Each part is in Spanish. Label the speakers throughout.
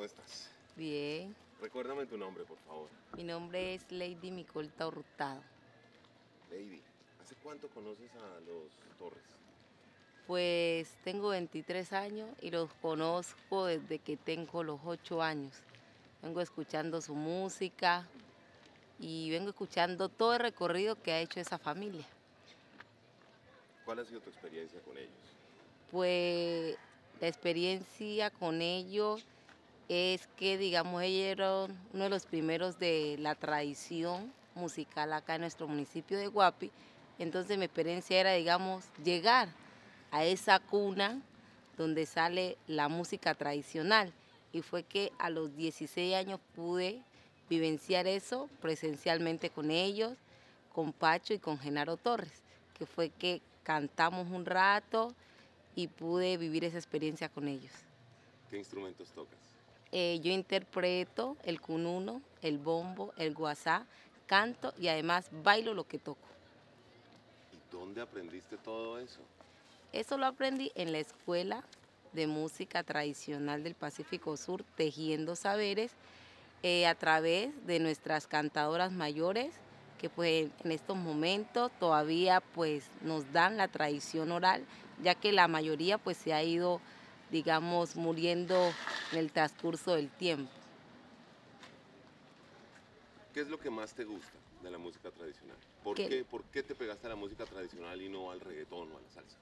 Speaker 1: estás?
Speaker 2: Bien,
Speaker 1: Recuérdame tu nombre, por favor.
Speaker 2: mi nombre es Lady Micolta Hurtado.
Speaker 1: Lady, ¿hace cuánto conoces a los Torres?
Speaker 2: Pues tengo 23 años y los conozco desde que tengo los 8 años. Vengo escuchando su música y vengo escuchando todo el recorrido que ha hecho esa familia.
Speaker 1: ¿Cuál ha sido tu experiencia con ellos?
Speaker 2: Pues la experiencia con ellos es que, digamos, ellos eran uno de los primeros de la tradición musical acá en nuestro municipio de Guapi. Entonces mi experiencia era, digamos, llegar a esa cuna donde sale la música tradicional. Y fue que a los 16 años pude vivenciar eso presencialmente con ellos, con Pacho y con Genaro Torres, que fue que cantamos un rato y pude vivir esa experiencia con ellos.
Speaker 1: ¿Qué instrumentos tocas?
Speaker 2: Yo interpreto el cununo, el bombo, el guasá, canto y además bailo lo que toco.
Speaker 1: ¿Y dónde aprendiste todo eso?
Speaker 2: Eso lo aprendí en la Escuela de Música Tradicional del Pacífico Sur, Tejiendo Saberes, a través de nuestras cantadoras mayores, que pues en estos momentos todavía pues nos dan la tradición oral, ya que la mayoría pues se ha ido, digamos, muriendo en el transcurso del tiempo.
Speaker 1: ¿Qué es lo que más te gusta de la música tradicional? ¿Por
Speaker 2: Que
Speaker 1: qué, por qué te pegaste a la música tradicional y no al reggaetón o a la salsa?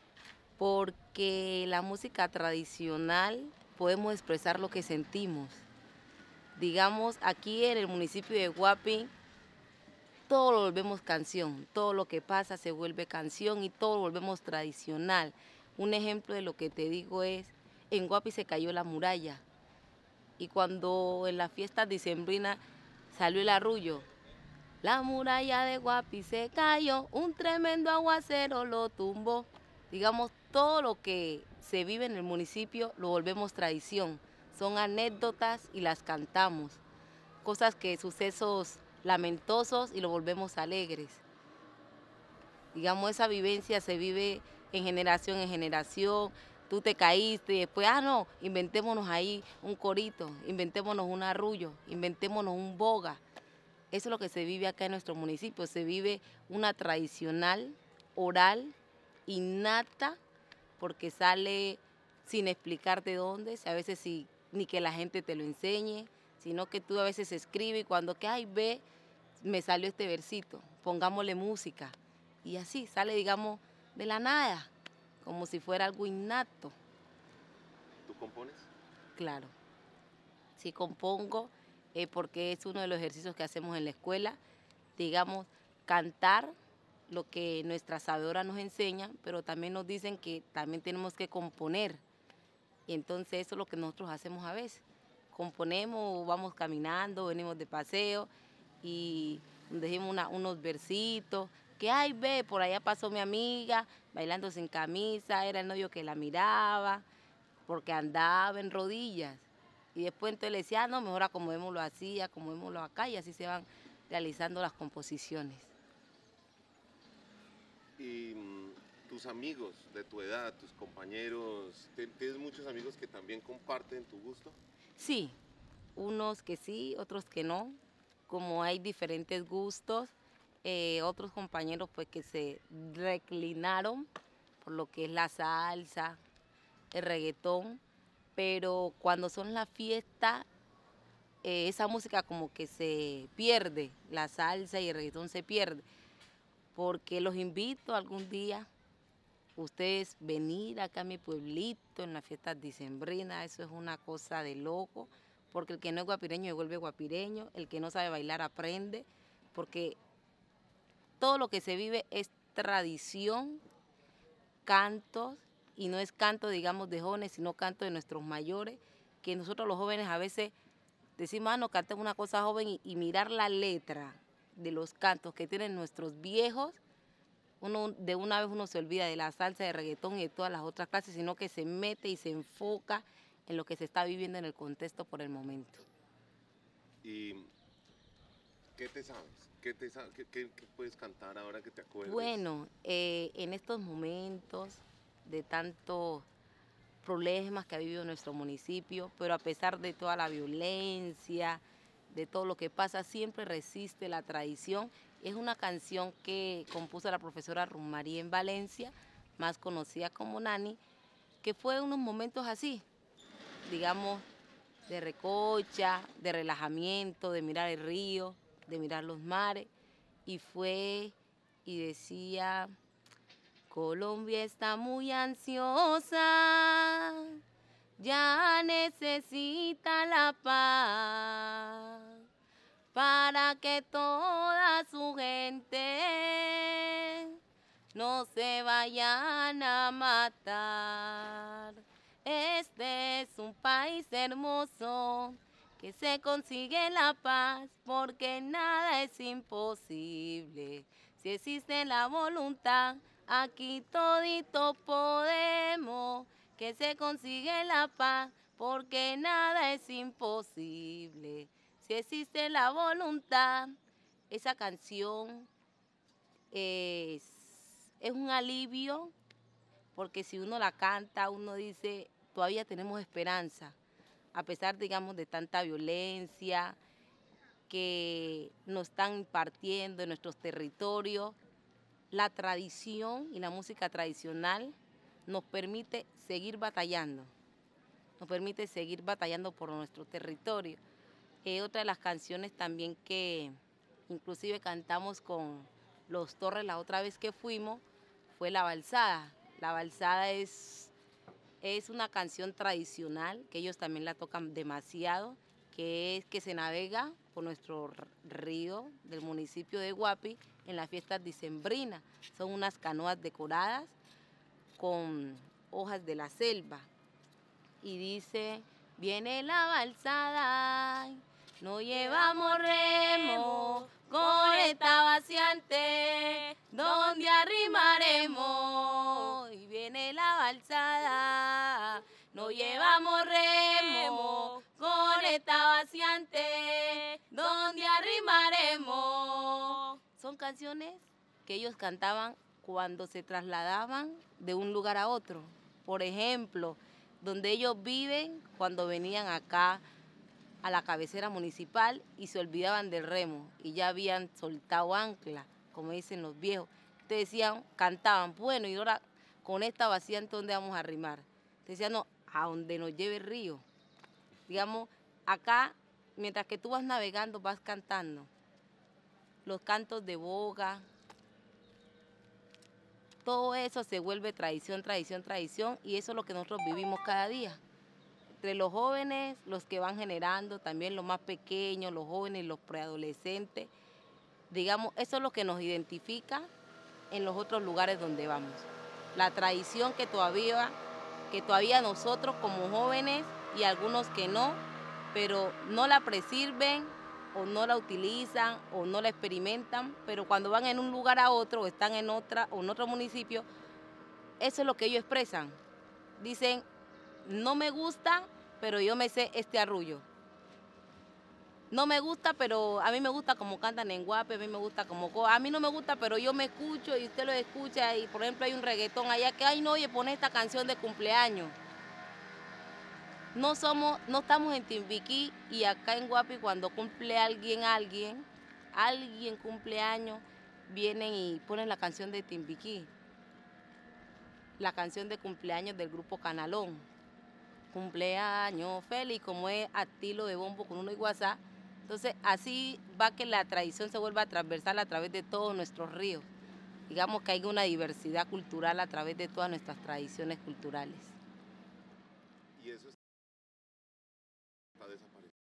Speaker 2: Porque la música tradicional podemos expresar lo que sentimos. Digamos, aquí en el municipio de Guapi, todo lo volvemos canción, todo lo que pasa se vuelve canción y todo lo volvemos tradicional. Un ejemplo de lo que te digo es, en Guapi se cayó la muralla y cuando en la fiesta dicembrina salió el arrullo, la muralla de Guapi se cayó, un tremendo aguacero lo tumbó. Digamos, todo lo que se vive en el municipio lo volvemos tradición. Son anécdotas y las cantamos. Cosas que, sucesos lamentosos y lo volvemos alegres. Digamos, esa vivencia se vive en generación. Tú te caíste y después, no, inventémonos ahí un corito, inventémonos un arrullo, inventémonos un boga. Eso es lo que se vive acá en nuestro municipio. Se vive una tradicional, oral, innata, porque sale sin explicar de dónde, a veces ni que la gente te lo enseñe, sino que tú a veces escribes y cuando que, ay, ve, me salió este versito, pongámosle música. Y así sale, digamos, de la nada, como si fuera algo innato.
Speaker 1: ¿Tú compones?
Speaker 2: Claro, sí compongo, porque es uno de los ejercicios que hacemos en la escuela, digamos, cantar lo que nuestra sabedora nos enseña, pero también nos dicen que también tenemos que componer. Y entonces eso es lo que nosotros hacemos a veces. Componemos, vamos caminando, venimos de paseo y decimos unos versitos, que ay ve, por allá pasó mi amiga bailando sin camisa, era el novio que la miraba, porque andaba en rodillas. Y después entonces le decía, no, mejor acomodémoslo así, acomodémoslo acá, y así se van realizando las composiciones.
Speaker 1: Y tus amigos de tu edad, tus compañeros, ¿tienes muchos amigos que también comparten tu gusto?
Speaker 2: Sí, unos que sí, otros que no. Como hay diferentes gustos, otros compañeros pues que se reclinaron por lo que es la salsa, el reggaetón, pero cuando son las fiestas, esa música como que se pierde, la salsa y el reggaetón se pierde, porque los invito algún día, ustedes venir acá a mi pueblito en las fiestas dicembrinas, eso es una cosa de loco, porque el que no es guapireño se vuelve guapireño, el que no sabe bailar aprende, porque todo lo que se vive es tradición, cantos, y no es canto, digamos, de jóvenes, sino canto de nuestros mayores, que nosotros los jóvenes a veces decimos, no, cantemos una cosa joven y mirar la letra de los cantos que tienen nuestros viejos, uno de una vez uno se olvida de la salsa, de reggaetón y de todas las otras clases, sino que se mete y se enfoca en lo que se está viviendo en el contexto por el momento.
Speaker 1: ¿Y qué te sabes? ¿Qué puedes cantar ahora que te acuerdes?
Speaker 2: Bueno, en estos momentos de tanto problemas que ha vivido nuestro municipio, pero a pesar de toda la violencia, de todo lo que pasa, siempre resiste la tradición. Es una canción que compuso la profesora María en Valencia, más conocida como Nani, que fue unos momentos así, digamos, de recocha, de relajamiento, de mirar el río, de mirar los mares, y decía: Colombia está muy ansiosa, ya necesita la paz para que toda su gente no se vayan a matar. Este es un país hermoso que se consigue la paz porque nada es imposible. Si existe la voluntad, aquí todito podemos, que se consigue la paz porque nada es imposible. Si existe la voluntad, esa canción es un alivio, porque si uno la canta, uno dice, todavía tenemos esperanza, a pesar, digamos, de tanta violencia que nos están impartiendo en nuestros territorios. La tradición y la música tradicional nos permite seguir batallando, por nuestro territorio. Otra de las canciones también que inclusive cantamos con Los Torres la otra vez que fuimos fue La Balsada. La Balsada es una canción tradicional que ellos también la tocan demasiado, que se navega por nuestro río del municipio de Guapi en las fiestas dicembrinas. Son unas canoas decoradas con hojas de la selva. Y dice: viene la balsada, no llevamos remo, con esta vaciante, donde arrimaremos. Y viene la balsada, no llevamos remo, con esta vaciante, donde arrimaremos. Son canciones que ellos cantaban cuando se trasladaban de un lugar a otro. Por ejemplo, donde ellos viven, cuando venían acá a la cabecera municipal y se olvidaban del remo y ya habían soltado ancla, como dicen los viejos. Entonces decían, cantaban, bueno, y ahora con esta vacía, ¿dónde vamos a arrimar? Decían, no, a donde nos lleve el río. Digamos, acá, mientras que tú vas navegando, vas cantando. Los cantos de boga, todo eso se vuelve tradición, y eso es lo que nosotros vivimos cada día. Entre los jóvenes, los que van generando, también los más pequeños, los jóvenes, los preadolescentes, digamos, eso es lo que nos identifica en los otros lugares donde vamos. La tradición que todavía nosotros como jóvenes, y algunos que no, pero no la presirven, o no la utilizan, o no la experimentan, pero cuando van en un lugar a otro, o están en otro municipio, eso es lo que ellos expresan. Dicen, no me gusta, pero yo me sé este arrullo. No me gusta, pero a mí me gusta como cantan en Guape, a mí me gusta a mí no me gusta, pero yo me escucho y usted lo escucha, y por ejemplo hay un reggaetón allá que, ay no, oye, pone esta canción de cumpleaños. No estamos en Timbiquí, y acá en Guapi cuando cumple alguien cumpleaños, vienen y ponen la canción de Timbiquí, la canción de cumpleaños del grupo Canalón. Cumpleaños feliz, como es a estilo de bombo con uno y WhatsApp. Entonces así va que la tradición se vuelva transversal a través de todos nuestros ríos. Digamos que hay una diversidad cultural a través de todas nuestras tradiciones culturales.
Speaker 1: Y eso está desapareciendo.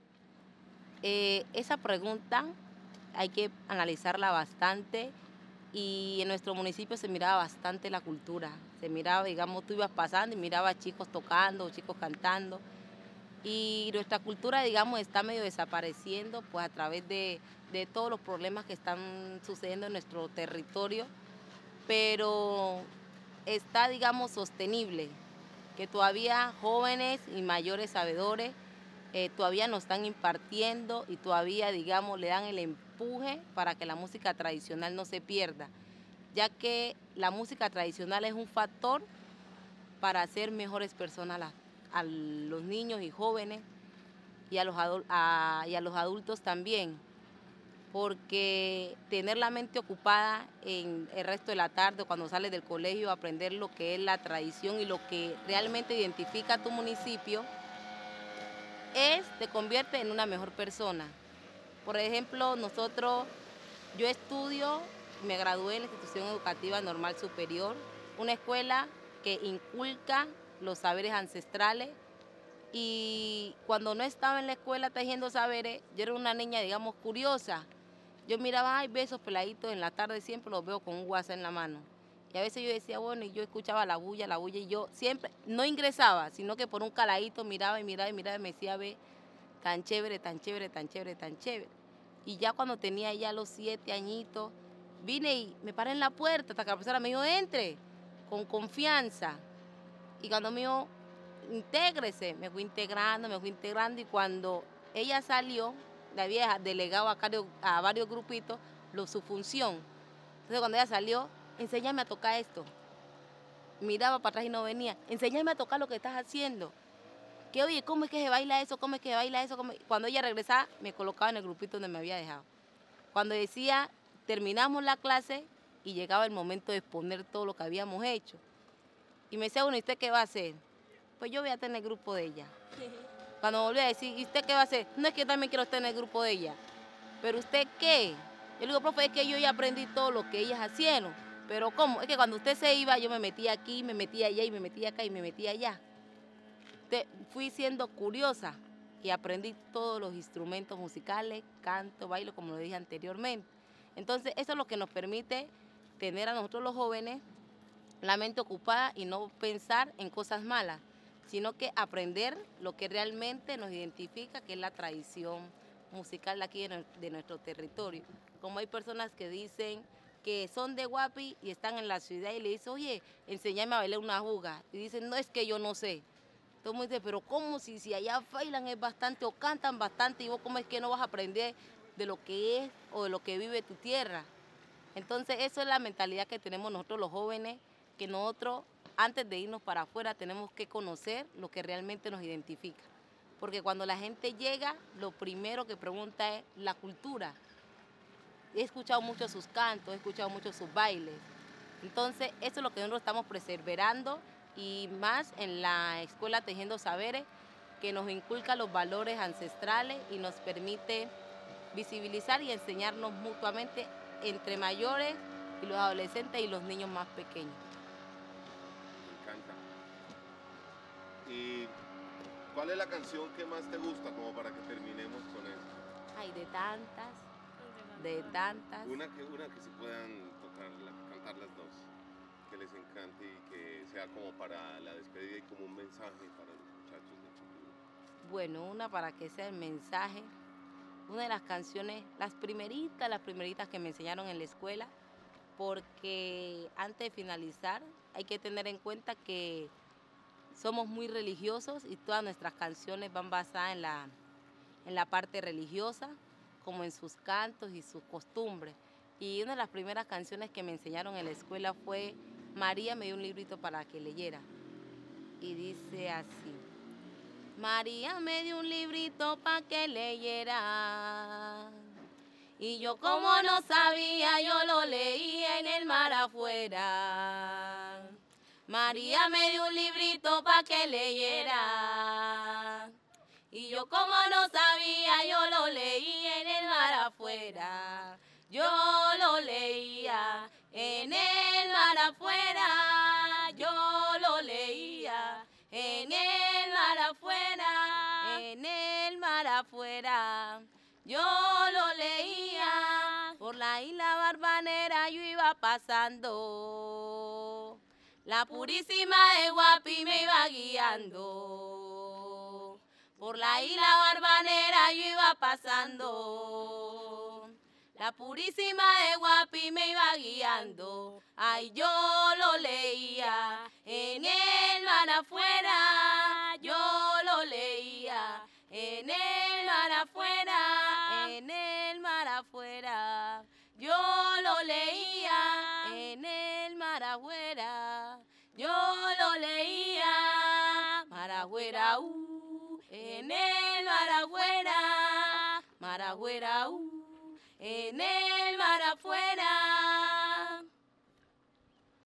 Speaker 2: Esa pregunta hay que analizarla bastante, y en nuestro municipio se miraba bastante la cultura. Se miraba, digamos, tú ibas pasando y mirabas chicos tocando, chicos cantando, y nuestra cultura, digamos, está medio desapareciendo, pues a través de todos los problemas que están sucediendo en nuestro territorio, pero está, digamos, sostenible, que todavía jóvenes y mayores sabedores todavía nos están impartiendo, y todavía, digamos, le dan el empuje para que la música tradicional no se pierda, ya que la música tradicional es un factor para ser mejores personas a los niños y jóvenes y a los adultos también, porque tener la mente ocupada en el resto de la tarde cuando sales del colegio, aprender lo que es la tradición y lo que realmente identifica a tu municipio, te convierte en una mejor persona. Por ejemplo, yo estudio, me gradué en la Institución Educativa Normal Superior, una escuela que inculca los saberes ancestrales, y cuando no estaba en la escuela tejiendo saberes, yo era una niña, digamos, curiosa. Yo miraba, ay, ve esos peladitos en la tarde, siempre los veo con un WhatsApp en la mano. Y a veces yo decía, bueno, y yo escuchaba la bulla, y yo siempre, no ingresaba, sino que por un caladito miraba y miraba y miraba y me decía, ve, tan chévere, tan chévere, tan chévere, tan chévere. Y ya cuando tenía ya los 7 añitos, vine y me paré en la puerta hasta que la profesora me dijo, entre, con confianza. Y cuando me dijo, intégrese, me fui integrando, y cuando ella salió, le había delegado a varios grupitos su función. Entonces cuando ella salió, enséñame a tocar esto. Miraba para atrás y no venía, enséñame a tocar lo que estás haciendo. Que oye, ¿cómo es que se baila eso? ¿Cómo es que se baila eso? Cuando ella regresaba, me colocaba en el grupito donde me había dejado. Cuando decía, terminamos la clase y llegaba el momento de exponer todo lo que habíamos hecho. Y me decía, bueno, ¿y usted qué va a hacer? Pues yo voy a estar en el grupo de ella. Cuando me volví a decir, ¿y usted qué va a hacer? No, es que yo también quiero estar en el grupo de ella. ¿Pero usted qué? Yo le digo, profe, es que yo ya aprendí todo lo que ellas hacían. ¿Pero cómo? Es que cuando usted se iba, yo me metía aquí, me metía allá, y me metía acá, y me metía allá. Fui siendo curiosa y aprendí todos los instrumentos musicales, canto, bailo, como lo dije anteriormente. Entonces, eso es lo que nos permite tener a nosotros los jóvenes la mente ocupada y no pensar en cosas malas, sino que aprender lo que realmente nos identifica, que es la tradición musical de aquí de nuestro territorio. Como hay personas que dicen que son de Guapi y están en la ciudad y le dicen, oye, enséñame a bailar una juga. Y dicen, no, es que yo no sé. Todo el mundo dice, pero ¿cómo si allá bailan es bastante o cantan bastante, y vos cómo es que no vas a aprender de lo que es o de lo que vive tu tierra? Entonces, eso es la mentalidad que tenemos nosotros los jóvenes, que nosotros, antes de irnos para afuera, tenemos que conocer lo que realmente nos identifica. Porque cuando la gente llega, lo primero que pregunta es la cultura. He escuchado mucho sus cantos, he escuchado mucho sus bailes. Entonces, eso es lo que nosotros estamos preservando, y más en la Escuela Tejiendo Saberes, que nos inculca los valores ancestrales y nos permite visibilizar y enseñarnos mutuamente entre mayores y los adolescentes y los niños más pequeños.
Speaker 1: Me encanta. ¿Y cuál es la canción que más te gusta, como para que terminemos con eso?
Speaker 2: Ay, de tantas, de tantas.
Speaker 1: Una que se puedan cantar las dos, que les encante y que sea como para la despedida y como un mensaje para los muchachos del futuro.
Speaker 2: Bueno, una para que sea el mensaje. Una de las canciones, las primeritas que me enseñaron en la escuela, porque antes de finalizar hay que tener en cuenta que somos muy religiosos y todas nuestras canciones van basadas en la parte religiosa, como en sus cantos y sus costumbres. Y una de las primeras canciones que me enseñaron en la escuela fue María me dio un librito para que leyera. Y dice así: María me dio un librito para que leyera, y yo como no sabía, yo lo leía en el mar afuera. María me dio un librito para que leyera, y yo como no sabía, yo lo leía en el mar afuera. Yo lo leía en el mar afuera, yo lo leía en el mar afuera, en el mar afuera. Yo lo leía, por la isla Barbanera yo iba pasando, la Purísima de Guapi me iba guiando. Por la isla Barbanera yo iba pasando, la Purísima de Guapi me iba guiando. Ay, yo lo leía en el mar afuera, yo lo leía en el mar afuera, en el mar afuera. Yo lo leía en el mar afuera, yo lo leía mar afuera, en el mar afuera.